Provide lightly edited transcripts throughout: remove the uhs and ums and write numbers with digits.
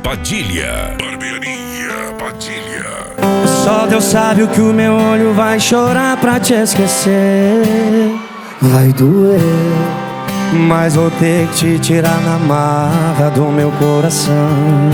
Padilha. Barbearia Padilha. Só Deus sabe o que o meu olho vai chorar pra te esquecer. Vai doer, mas vou ter que te tirar na marra do meu coração.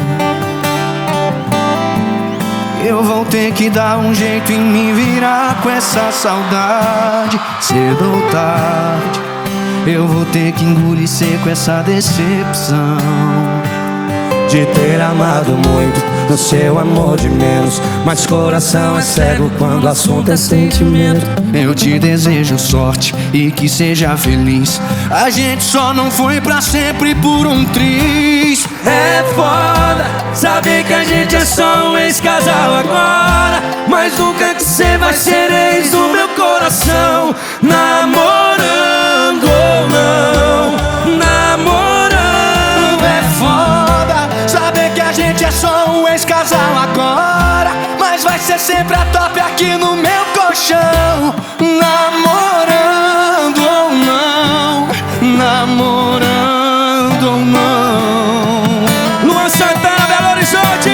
Eu vou ter que dar um jeito em me virar com essa saudade. Cedo ou tarde, eu vou ter que engolir seco essa decepção de ter amado muito, no seu amor de menos. Mas coração é cego quando o assunto é sentimento. Eu te desejo sorte e que seja feliz. A gente só não foi pra sempre por um triz. É foda saber que a gente é só um ex-casal agora, mas nunca que cê vai ser ex do meu coração. Namorando ou não, namorando. É foda saber que a gente é só um ex-casal agora, mas vai ser sempre a top aqui no meu colchão. Namorando ou não, namorando ou não. Luan Santana, Belo Horizonte.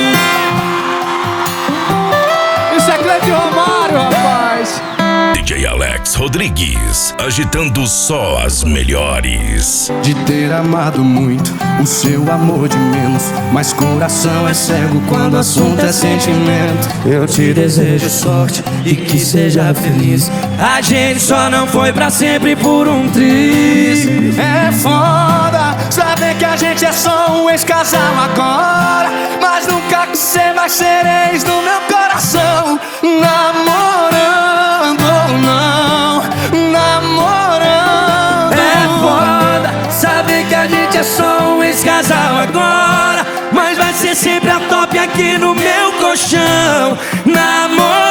Isso é Cleiton Romário, rapaz. DJ Alex Rodrigues, agitando só as melhores. De ter amado muito, o seu amor de menos. Mas coração é cego quando o assunto é sentimento. Eu te desejo sorte e que seja feliz. A gente só não foi pra sempre por um triz. É foda saber que a gente é só um ex-casal agora, mas nunca que cê vai ser ex do meu coração. Namorando ou não, namorando. É foda saber que a gente é só um ex-casal agora, mas vai ser sempre a top aqui no meu colchão. Namorando.